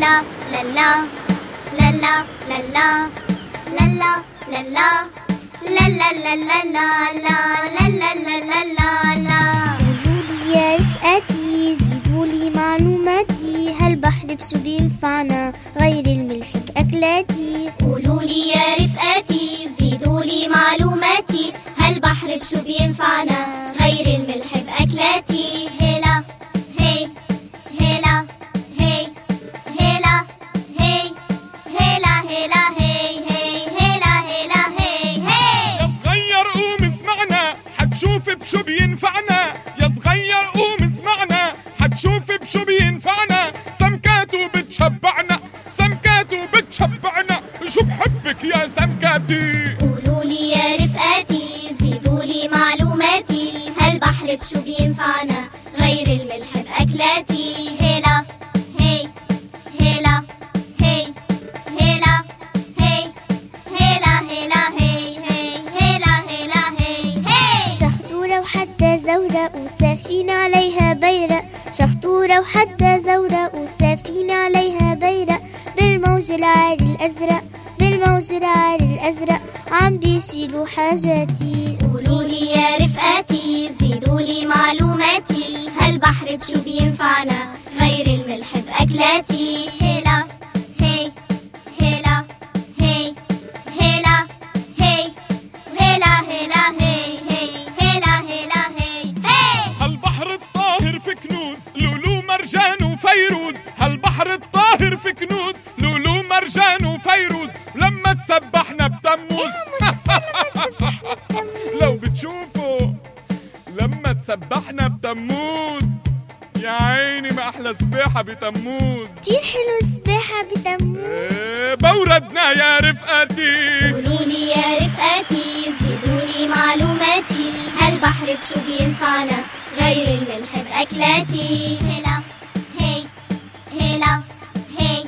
هلا لالا لالا لالا لالا لالا لالا لالا لالا لالا لالا. قولولي يا رفقاتي زيدولي معلوماتي، هالبحر بشو بينفعنا غير الملح بأكلاتي. قولولي يا رفقاتي زيدولي معلوماتي، هالبحر بشو بينفعنا غير الملح بأكلاتي. هلا هي هلا هي هلا هي هلا هلا هي هي هلا هلا هي هي. يا صغير قوم اسمعنا حتشوف بشو بينفعنا، يا صغير قوم اسمعنا حتشوف بشو بينفعنا. سمكاته بتشبعنا، سمكاته بتشبعنا، شو بحبك يا سمكاتي. قولولي يا رفقاتي زيدولي معلوماتي، هالبحر بشو بينفعنا غير الملح بأكلاتي. هلا هي هلا هي هلا هي هلا هلا هي هي هلا هلا هي هي. شخطورة وحدة زورق وسفينة عليها بيرق، شخطورة وحدة زورق وسفينة عليها بيرق، بالموج العالي الأزرق بالموج العالي الأزرق عم بيشيلوا حاجاتي. قولولي يا رفقاتي زيدولي معلوماتي، هالبحر بشو بينفعنا غير الملح بأكلاتي. هلا هي هلا هي هلا هي هلا هلا هي هي هلا هلا هي هي. هالبحر الطاهر في كنوز لولو مرجان وفيروز، هالبحر الطاهر في كنوز لولو مرجان وفيروز، لما تسبحنا بتموز. لو بتشوفوا لما تسبحنا بتموز، يا عيني ما احلى سباحة بتموز. كتير حلو السباحة بتموز. بوردنا يا رفقاتي. قولولي يا رفقاتي زيدولي معلوماتي، هالبحر بشو بينفعنا غير الملح بأكلاتي. هلا هي هلا هي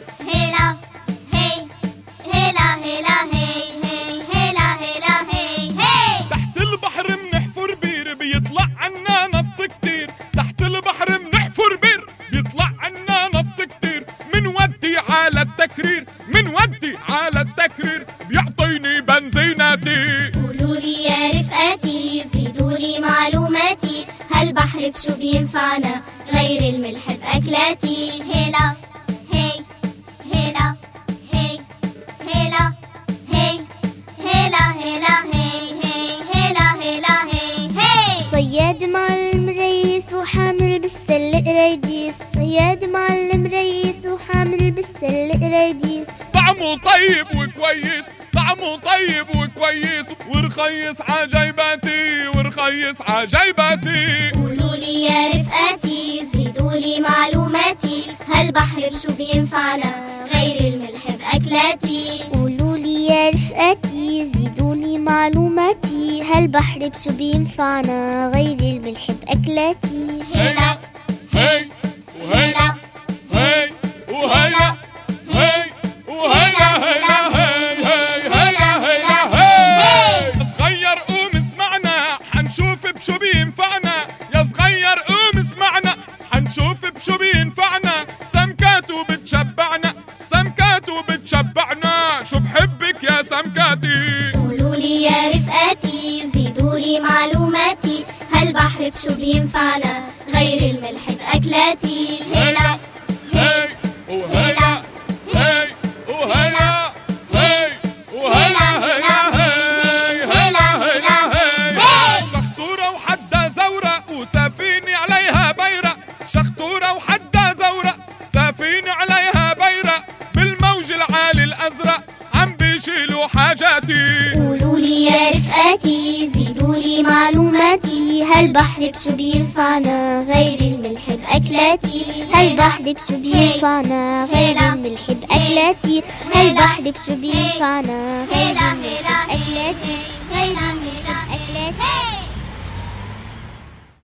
هلا هي هلا هلا هي هي هلا هلا هي هي. تحت البحر منحفر بير بيطلع عنا نفط كتير، تحت البحر منحفر بير بيطلع عنا نفط كتير، منودي على التكرير منودي على التكرير، بيعطيني بنزيناتي. قولولي يا رفقاتي زيدولي معلوماتي، هالبحر بشو بينفعنا غير الملح بأكلاتي. هلا هي هلا هي هلا هي هلا هلا هي هي هلا هلا هي هي. صياد معلم ريس وحامل بالسلة قريديس، صياد معلم ريس وحامل بالسلة قريديس، طعمه طيب وكويس طعمه طيب وكويس، ورخيص عجيباتي ورخيص عجيباتي. قولولي يا رفقاتي زيدولي معلوماتي، هالبحر بشو بينفعنا غير الملح بأكلاتي. قولولي يا رفقاتي زيدولي معلوماتي، هالبحر بشو بينفعنا غير الملح بأكلاتي. هلا هي وهلا هي وهلا هي وهلا هلا هي هي هلا هلا هي. يا صغير قوم اسمعنا حنشوف بشو بينفعنا، يا صغير قوم اسمعنا حنشوف بشو بينفعنا. سمكاته بتشبعنا سمكاته بتشبعنا، شو بحبك يا سمكاتي. قولولي يا رفقاتي زيدولي معلوماتي، هالبحر بشو بينفعنا غير الملح بأكلاتي. هلا هي وهلا هي وهلا هي وهلا هلا هي هلا هلا هي. شخطورة وحدة زورق وسفينة عليها بيرق، شخطورة وحدة زورق سفينة عليها بيرق، بالموج العالي الأزرق عم بيشيلوا حاجاتي. قولولي يا رفقاتي زيدولي معلوماتي، هالبحر بشو بينفعنا غير الملح بأكلاتي. هالبحر بشو بينفعنا غير الملح بأكلاتي. هالبحر بشو بينفعنا غير الملح بأكلاتي.